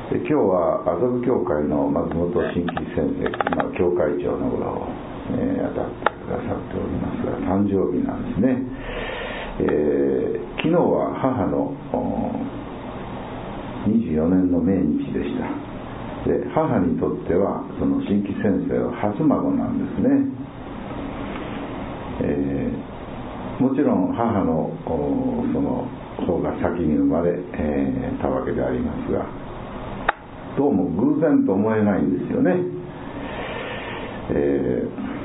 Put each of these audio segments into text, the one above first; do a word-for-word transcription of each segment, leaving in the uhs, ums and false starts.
今日は麻布教会の松本真吉先生、まあ、教会長の裏を、えー、当たってくださっておりますが、誕生日なんですね。えー、昨日は母のにじゅうよねんの命日でした。で、母にとってはその真吉先生は初孫なんですね。えー、もちろん母のその方が先に生まれ、えー、たわけでありますが、どうも偶然と思えないんですよね。え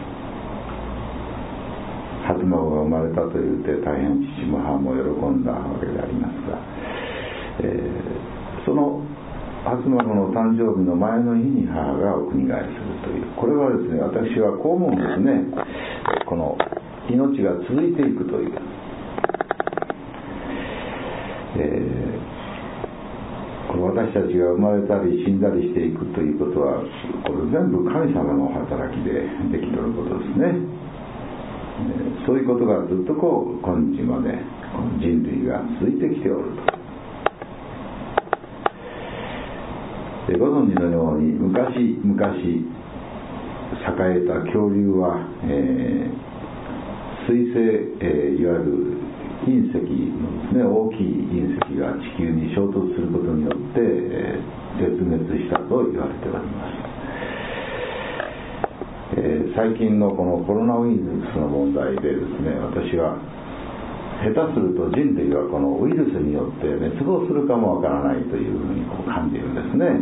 ー、初孫が生まれたというて大変父も母も喜んだわけでありますが、えー、その初孫の誕生日の前の日に母がお国替えするという、これはですね、私はこう思うんですね。この命が続いていくという、えー私たちが生まれたり死んだりしていくということは、これ全部神様の働きでできていることですね。そういうことがずっとこう今日までこの人類が続いてきておると。で、ご存知のように昔々栄えた恐竜は、えー、水星、えー、いわゆる隕石のですね、大きい隕石が地球に衝突することによって、えー、絶滅したと言われております。えー、最近のこのコロナウイルスの問題でですね、私は下手すると人類はこのウイルスによって滅亡するかもわからないというふうにこう感じるんですね。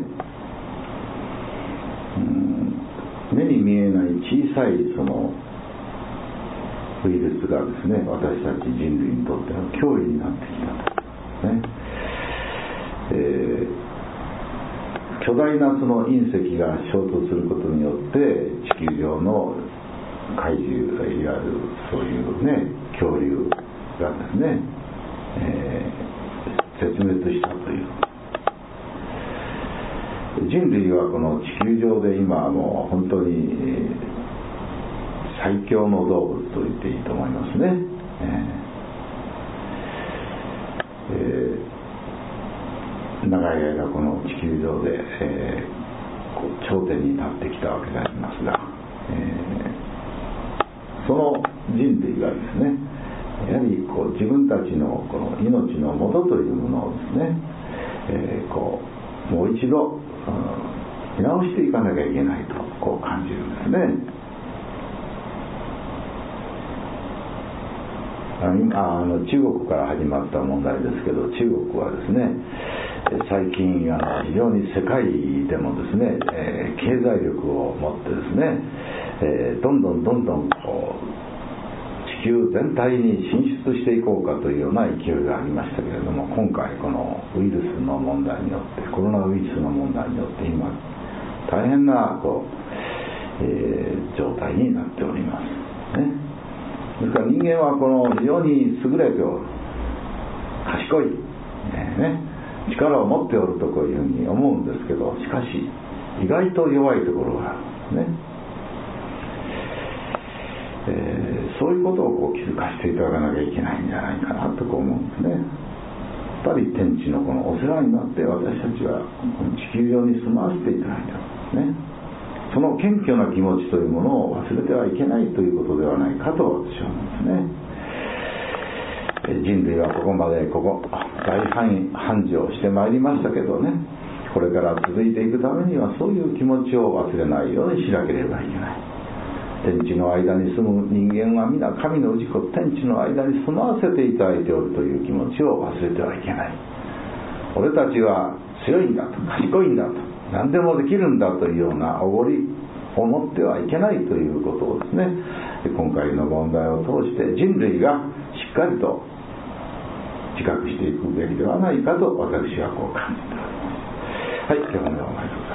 うん、目に見えない小さいそのウイルスがですね、私たち人類にとっての脅威になってきたと、ね。えー、巨大なその隕石が衝突することによって地球上の怪獣、いわゆるそういうね恐竜がですね、えー、絶滅したという。人類はこの地球上で今もう本当に、えー最強の動物と言っていいと思いますね。えー、長い間この地球上で、えー、こう頂点に立ってきたわけでありますが、えー、その人類がですね、やはりこう自分たちのこの命の元というものをですね、えー、こうもう一度、うん、見直していかなきゃいけないとこう感じるんですね。あの中国から始まった問題ですけど、中国はですね、最近あの非常に世界でもですね、えー、経済力を持ってですね、えー、どんどんどんどんこう地球全体に進出していこうかというような勢いがありましたけれども、今回このウイルスの問題によって、コロナウイルスの問題によって今大変なこう、えー、状態になっておりますね。ですから人間はこの非常に優れておる、賢い、ね、力を持っておるとこういうふうに思うんですけど、しかし意外と弱いところがあるんですね。えー、そういうことをこう気づかせていただかなきゃいけないんじゃないかなとこう思うんですね。やっぱり天地のこのお世話になって私たちはこの地球上に住まわせていただいておるんですね。その謙虚な気持ちというものを忘れてはいけないということではないかと私は思うんですね。人類はここまでここ大繁盛してまいりましたけどね、これから続いていくためにはそういう気持ちを忘れないようにしなければいけない。天地の間に住む人間は皆神の氏子、天地の間に住まわせていただいておるという気持ちを忘れてはいけない。俺たちは強いんだと、賢いんだと、何でもできるんだというようなおごりを持ってはいけないということをですね、今回の問題を通して人類がしっかりと自覚していくべきではないかと私はこう感じております。はい、今日もお願いします。